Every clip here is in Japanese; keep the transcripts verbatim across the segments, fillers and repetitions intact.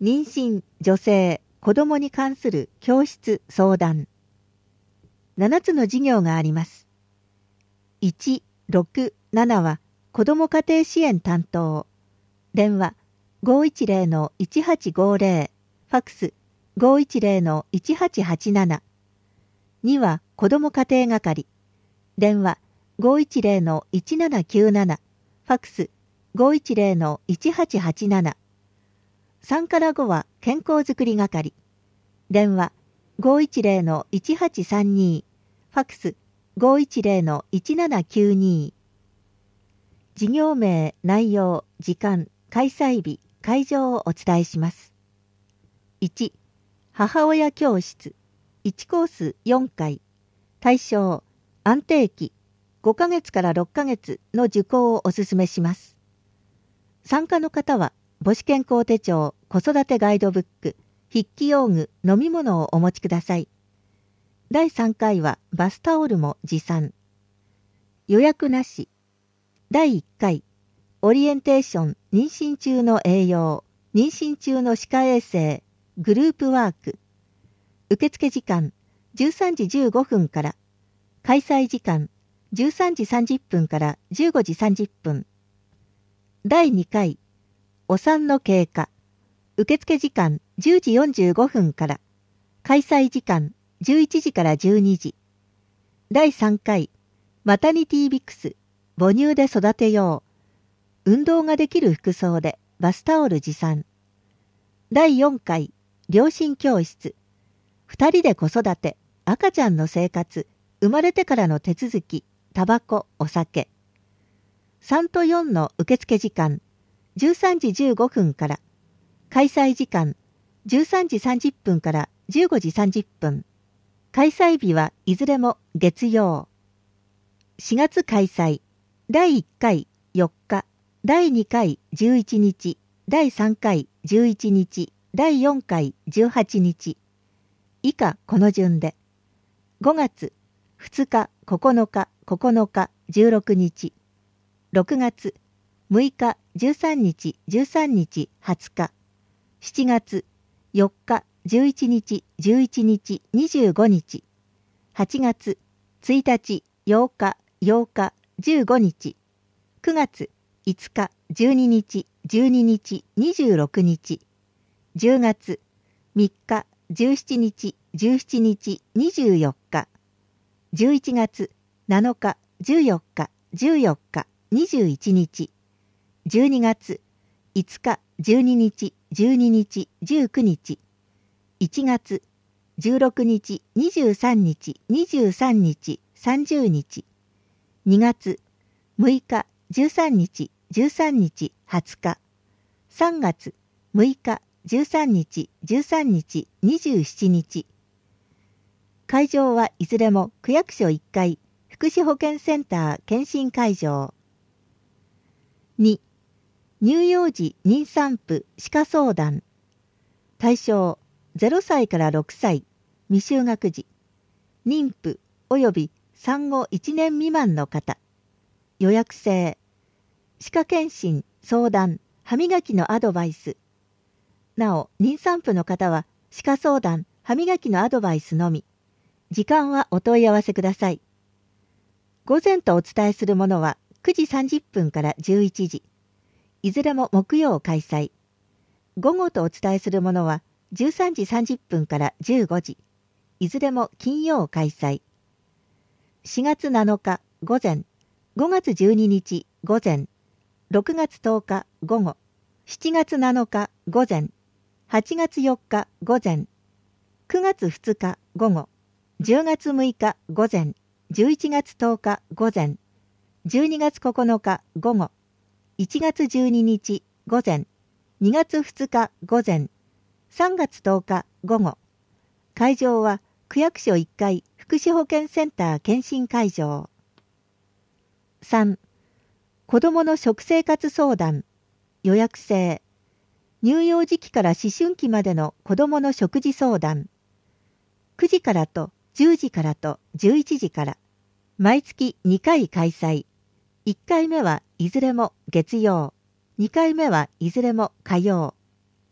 妊娠、女性、子どもに関する教室相談。ななつの授業があります。いち、ろく、ななは子ども家庭支援担当。電話 ごいちゼロのいちはちごゼロ、ファックス ごいちゼロのいちはちはちなな。には子ども家庭係。電話 ごいちゼロのいちななきゅうなな、ファックス ごいちゼロのいちはちはちなな。さんからごは健康づくり係。電話 ごいちゼロのいちはちさんに、ファックス ごいちゼロのいちななきゅうに。授業名、内容、時間、開催日、会場をお伝えします。いち、母親教室、いちコースよんかい、対象、安定期、ごかげつからろっかげつの受講をお勧めします。参加の方は、母子健康手帳、子育てガイドブック、筆記用具、飲み物をお持ちください。だいさんかいはバスタオルも持参。予約なし。だいいっかい、オリエンテーション、妊娠中の栄養、妊娠中の歯科衛生、グループワーク。受付時間、じゅうさんじじゅうごふんから。開催時間、じゅうさんじさんじゅっぷんからじゅうごじさんじゅっぷん。だいにかい、お産の経過。受付時間じゅうじよんじゅうごふんから。開催時間じゅういちじからじゅうにじ。だいさんかい、マタニティビクス。母乳で育てよう。運動ができる服装でバスタオル持参。だいよんかい、両親教室。二人で子育て、赤ちゃんの生活、生まれてからの手続き、タバコ、お酒。さんとよんの受付時間、じゅうさんじじゅうごふんから。開催時間、じゅうさんじさんじゅっぷんからじゅうごじさんじゅっぷん。開催日はいずれも月曜。しがつ開催。だいいっかいよっか、だいにかいじゅういちにち、だいさんかいじゅういちにち、だいよんかいじゅうはちにち。以下この順で。ごがつふつか、ここのか、ここのか、じゅうろくにち。ろくがつむいか、じゅうさんにち、じゅうさんにち、はつか。しちがつよっか、じゅういちにち、じゅういちにち、にじゅうごにち。はちがつついたち、ようか、ようか、じゅうごにち。くがついつか、じゅうににち、じゅうににち、にじゅうろくにち。じゅうがつみっか、じゅうしちにち、じゅうしちにち、にじゅうよっか。じゅういちがつなのか、じゅうよっか、じゅうよっか、にじゅういちにち。じゅうにがついつか、じゅうににち、じゅうににち、じゅうくにち。いちがつじゅうろくにち、にじゅうさんにち、にじゅうさんにち、さんじゅうにち。にがつむいか、じゅうさんにち、じゅうさんにち、はつか。さんがつむいか、じゅうさんにち、じゅうさんにち、にじゅうしちにち。会場はいずれも区役所いっかい、福祉保健センター検診会場。に、乳幼児妊産婦歯科相談。対象ゼロさいからろくさい、未就学児、妊婦及び産後いちねん未満の方。予約制。歯科検診、相談、歯磨きのアドバイス。なお、妊産婦の方は歯科相談、歯磨きのアドバイスのみ。時間はお問い合わせください。午前とお伝えするものはくじさんじゅっぷんからじゅういちじ。いずれも木曜開催。午後とお伝えするものはじゅうさんじさんじゅっぷんからじゅうごじ。いずれも金曜開催。しがつなのか午前、ごがつじゅうににち午前、ろくがつとおか午後、しちがつなのか午前、はちがつよっか午前、くがつふつか午後、じゅうがつむいか午前、じゅういちがつとおか午前、じゅうにがつここのか午後、いちがつじゅうににち午前、にがつふつか午前、さんがつとおか午後。会場は区役所いっかい福祉保健センター検診会場。さん、子どもの食生活相談。予約制。乳幼児期から思春期までの子どもの食事相談。くじからとじゅうじからとじゅういちじから。毎月にかい開催。いっかいめはいずれも月曜。にかいめはいずれも火曜。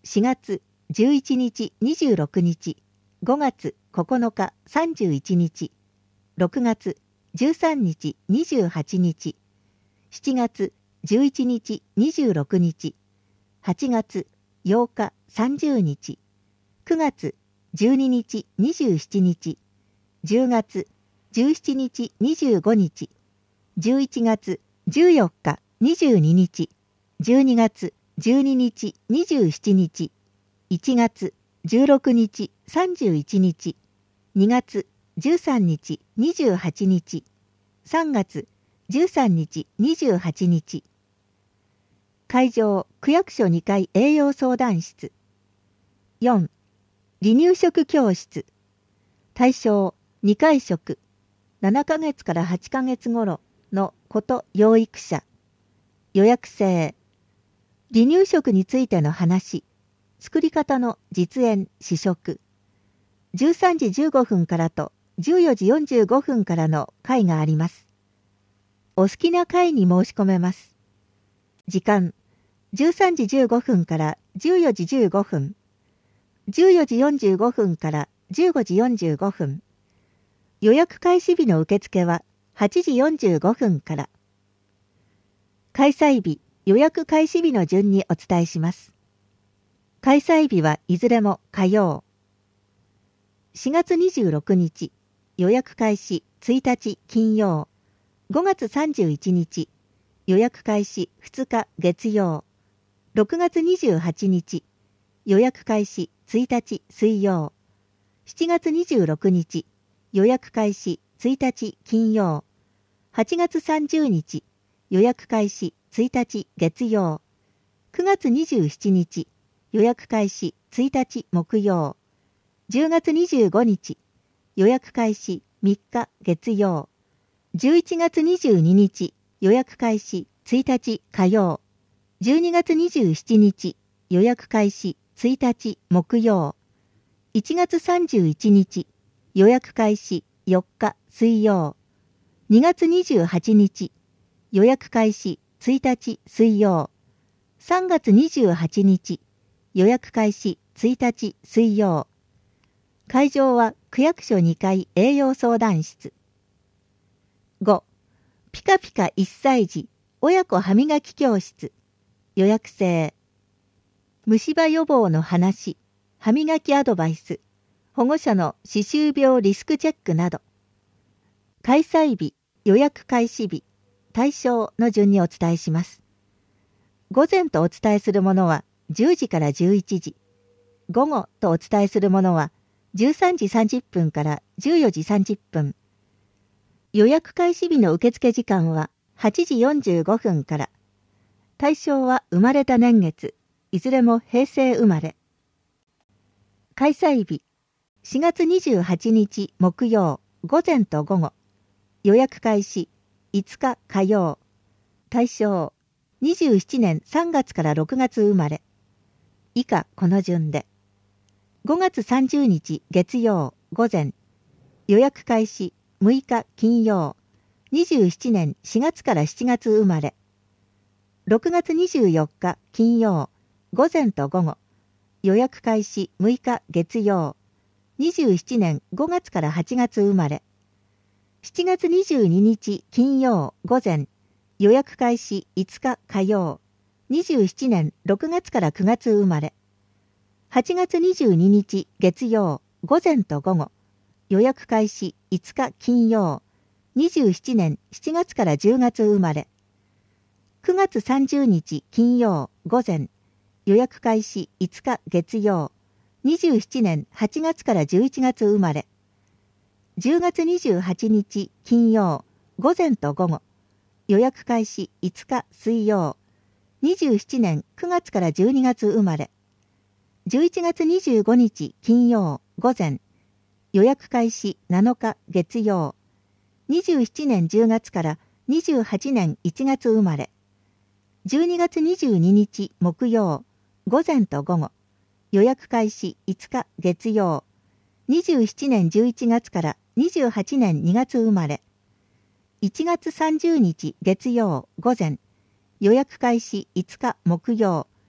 しがつじゅういちにちにじゅうろくにち、ごがつここのかさんじゅういちにち、ろくがつじゅうさんにちにじゅうはちにち、しちがつじゅういちにちにじゅうろくにち、はちがつようかさんじゅうにち、くがつじゅうににちにじゅうしちにち、じゅうがつじゅうしちにちにじゅうごにち、じゅういちがつじゅうよっかにじゅうににち、じゅうにがつじゅうににちにじゅうしちにち、いちがつじゅうろくにちさんじゅういちにち、にがつじゅうさんにちにじゅうはちにち、さんがつじゅうさんにちにじゅうはちにち。会場区役所にかい栄養相談室。よん. 離乳食教室。対象にかい食、ななかげつからはちかげつ頃のこと養育者。予約制。離乳食についての話、作り方の実演試食。じゅうさんじじゅうごふんからとじゅうよじよんじゅうごふんからの会があります。お好きな会に申し込めます。時間、じゅうさんじじゅうごふんからじゅうよじじゅうごふん、じゅうよじよんじゅうごふんからじゅうごじよんじゅうごふん。予約開始日の受付ははちじよんじゅうごふんから。開催日、予約開始日の順にお伝えします。開催日はいずれも火曜。しがつにじゅうろくにち、予約開始ついたち金曜。ごがつさんじゅういちにち、予約開始ふつか月曜。ろくがつにじゅうはちにち、予約開始ついたち水曜。しちがつにじゅうろくにち、予約開始ついたち金曜。はちがつさんじゅうにち、予約開始ついたち月曜。くがつにじゅうしちにち、予約開始ついたち木曜。じゅうがつにじゅうごにち、予約開始みっか月曜。じゅういちがつにじゅうににち、予約開始ついたち火曜。じゅうにがつにじゅうしちにち、予約開始ついたち木曜。いちがつさんじゅういちにち、予約開始よっか水曜。にがつにじゅうはちにち、予約開始ついたち水曜。さんがつにじゅうはちにち、予約開始ついたち水曜。会場は区役所にかい栄養相談室。ご. ピカピカいっさい児親子歯磨き教室。予約制。虫歯予防の話、歯磨きアドバイス、保護者の歯周病リスクチェックなど。開催日、予約開始日、対象の順にお伝えします。午前とお伝えするものはじゅうじからじゅういちじ、午後とお伝えするものはじゅうさんじさんじゅっぷんからじゅうよじさんじゅっぷん。予約開始日の受付時間ははちじよんじゅうごふんから。対象は生まれた年月、いずれも平成生まれ。開催日、しがつにじゅうはちにち木曜、午前と午後。予約開始、いつか火曜。対象、にじゅうななねんさんがつからろくがつ生まれ。以下この順で。ごがつさんじゅうにち月曜、午前。予約開始、むいか金曜。にじゅうななねんしがつからしちがつ生まれ。ろくがつにじゅうよっか金曜、午前と午後。予約開始むいか月曜。にじゅうななねんごがつからはちがつ生まれ。しちがつにじゅうににち金曜、午前。予約開始いつか火曜。にじゅうななねんろくがつからくがつ生まれ。はちがつにじゅうににち月曜、午前と午後。予約開始いつか金曜。にじゅうななねんしちがつからじゅうがつ生まれ。くがつさんじゅうにち金曜、午前。予約開始いつか月曜。にじゅうななねんはちがつからじゅういちがつ生まれ。じゅうがつにじゅうはちにち金曜、午前と午後。予約開始いつか水曜。にじゅうななねんくがつからじゅうにがつ生まれ。じゅういちがつにじゅうごにち金曜、午前。予約開始なのか月曜。にじゅうななねんじゅうがつからにじゅうはちねんいちがつ生まれ。じゅうにがつにじゅうににち木曜、午前と午後。予約開始いつか月曜。にじゅうななねんじゅういちがつからにじゅうはちねんにがつ生まれ。いちがつさんじゅうにち月曜、午前。予約開始いつか木曜。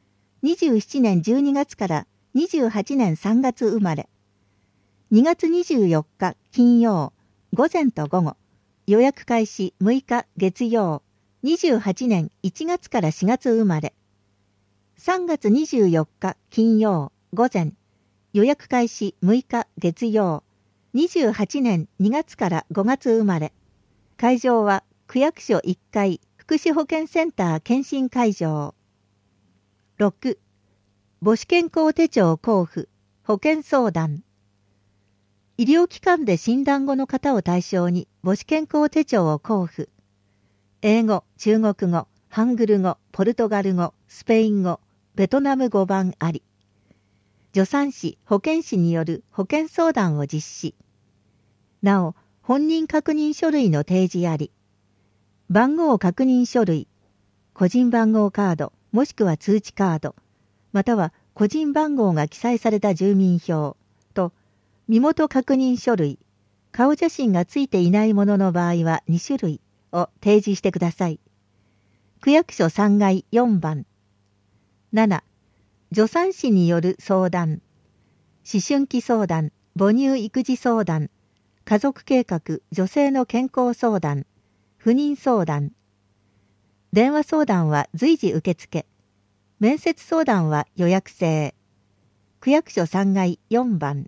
にじゅうななねんじゅうにがつからにじゅうはちねんさんがつ生まれ。にがつにじゅうよっか金曜、午前と午後。予約開始むいか月曜、にじゅうはちねんいちがつからしがつ生まれ。さんがつにじゅうよっか金曜、午前。予約開始むいか月曜、にじゅうはちねんにがつからごがつ生まれ。会場は区役所いっかい福祉保健センター検診会場。ろく. 母子健康手帳交付、保健相談。医療機関で診断後の方を対象に母子健康手帳を交付。英語、中国語、ハングル語、ポルトガル語、スペイン語、ベトナム語版あり。助産師、保健師による保健相談を実施。なお、本人確認書類の提示あり。番号確認書類、個人番号カード、もしくは通知カード、または個人番号が記載された住民票と、身元確認書類、顔写真がついていないものの場合はにしゅるいを提示してください。区役所さんがいよんばん。なな. 助産師による相談。思春期相談、母乳育児相談、家族計画、女性の健康相談、不妊相談。電話相談は随時受付。面接相談は予約制。区役所さんがいよんばん。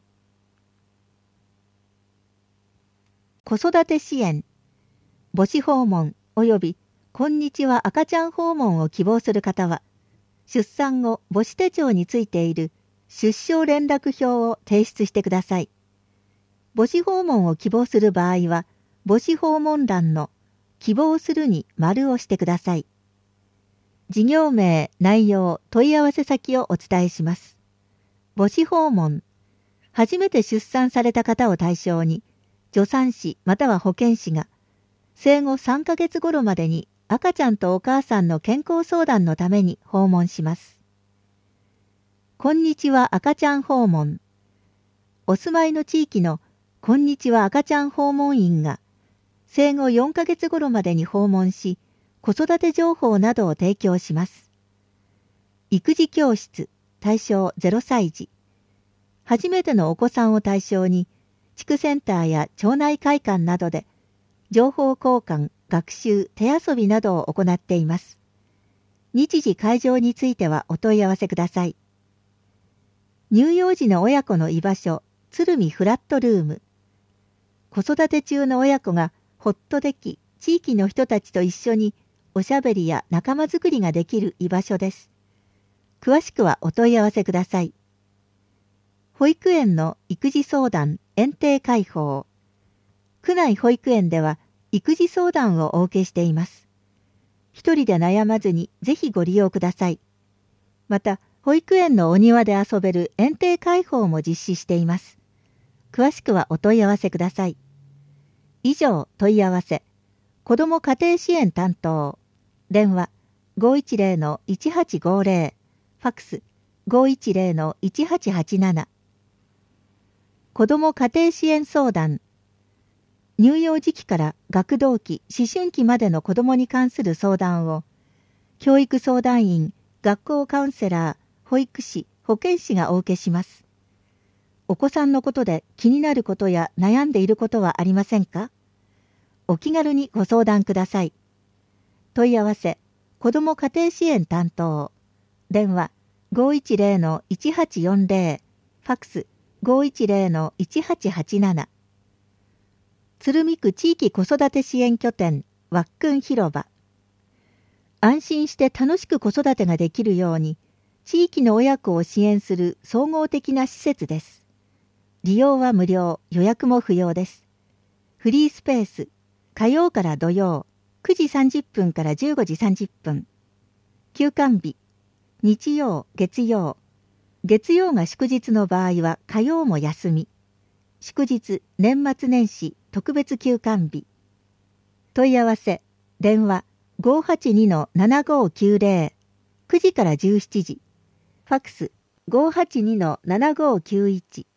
子育て支援。母子訪問及びこんにちは赤ちゃん訪問を希望する方は、出産後母子手帳についている出生連絡票を提出してください。母子訪問を希望する場合は、母子訪問欄の希望するに丸をしてください。事業名、内容、問い合わせ先をお伝えします。母子訪問。初めて出産された方を対象に、助産師または保健師が、生後さんかげつ頃までに赤ちゃんとお母さんの健康相談のために訪問します。こんにちは赤ちゃん訪問。お住まいの地域のこんにちは赤ちゃん訪問員が、生後よんかげつ頃までに訪問し、子育て情報などを提供します。育児教室、対象ゼロさいじ。初めてのお子さんを対象に、地区センターや町内会館などで、情報交換、学習、手遊びなどを行っています。日時会場についてはお問い合わせください。乳幼児の親子の居場所、鶴見フラットルーム。子育て中の親子がほっとでき、地域の人たちと一緒におしゃべりや仲間づくりができる居場所です。詳しくはお問い合わせください。保育園の育児相談、園庭開放。区内保育園では育児相談をお受けしています。一人で悩まずにぜひご利用ください。また、保育園のお庭で遊べる園庭開放も実施しています。詳しくはお問い合わせください。以上、問い合わせ。子ども家庭支援担当。電話 ごいちゼロのいちはちごゼロ。ファックス ごいちゼロのいちはちはちなな。子ども家庭支援相談。乳幼児期から学童期、思春期までの子どもに関する相談を、教育相談員、学校カウンセラー、保育士、保健師がお受けします。お子さんのことで気になることや悩んでいることはありませんか？お気軽にご相談ください。問い合わせ、子ども家庭支援担当。電話ごいちゼロのいちはちよんゼロ。ファックスごいちゼロのいちはちはちなな。鶴見区地域子育て支援拠点、わっくん広場。安心して楽しく子育てができるように、地域の親子を支援する総合的な施設です。利用は無料、予約も不要です。フリースペース、火曜から土曜、くじさんじゅっぷんからじゅうごじさんじゅっぷん。休館日、日曜、月曜。月曜が祝日の場合は火曜も休み。祝日、年末年始、特別休館日。問い合わせ、電話ごはちにのななごきゅうゼロ。くじからじゅうしちじ。ファックスごはちにのななごきゅういち。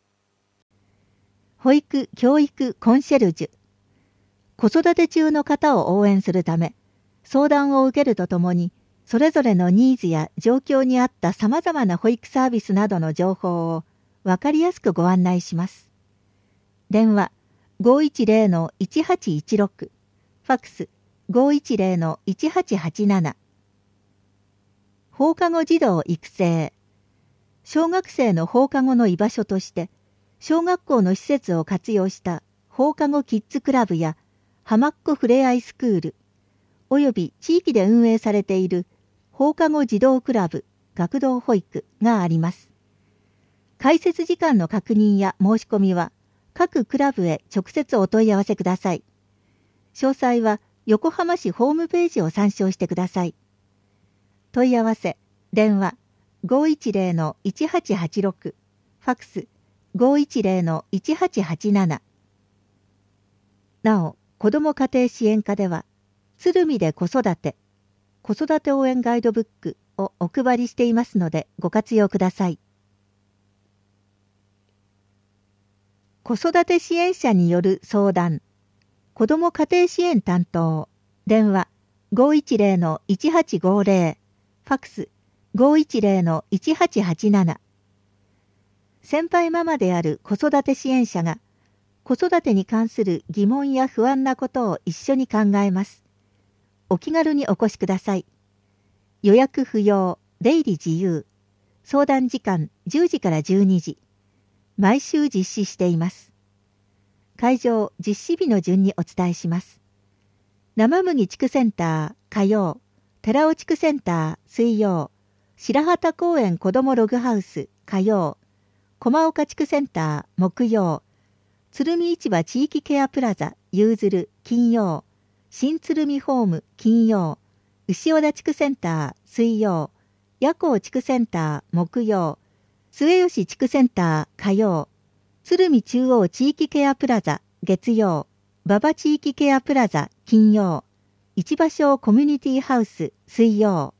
保育・教育コンシェルジュ。子育て中の方を応援するため、相談を受けるとともに、 それぞれのニーズや状況に合った様々な保育サービスなどの情報をわかりやすくご案内します。電話 ごいちゼロのいちはちいちろく、ファックス ごいちゼロのいちはちはちなな。放課後児童育成。小学生の放課後の居場所として、小学校の施設を活用した放課後キッズクラブや浜っ子ふれあいスクール、および地域で運営されている放課後児童クラブ、学童保育があります。開設時間の確認や申し込みは、各クラブへ直接お問い合わせください。詳細は横浜市ホームページを参照してください。問い合わせ、電話 ごいちゼロのいちはちはちろく、ファックス ごいちゼロのいちはちはちなな。なお、子ども家庭支援課では、鶴見で子育て、子育て応援ガイドブックをお配りしていますのでご活用ください。子育て支援者による相談、子ども家庭支援担当、電話 ごいちゼロのいちはちごゼロ、ファックス ごいちゼロのいちはちはちなな。先輩ママである子育て支援者が、子育てに関する疑問や不安なことを一緒に考えます。お気軽にお越しください。予約不要、出入り自由。相談時間じゅうじからじゅうにじ。毎週実施しています。会場、実施日の順にお伝えします。生麦地区センター、火曜。寺尾地区センター、水曜。白畑公園子どもログハウス、火曜。駒岡地区センター、木曜。鶴見市場地域ケアプラザ、ゆうずる、金曜。新鶴見ホーム、金曜。牛尾田地区センター、水曜。夜光地区センター、木曜。末吉地区センター、火曜。鶴見中央地域ケアプラザ、月曜。馬場地域ケアプラザ、金曜。市場小コミュニティハウス、水曜。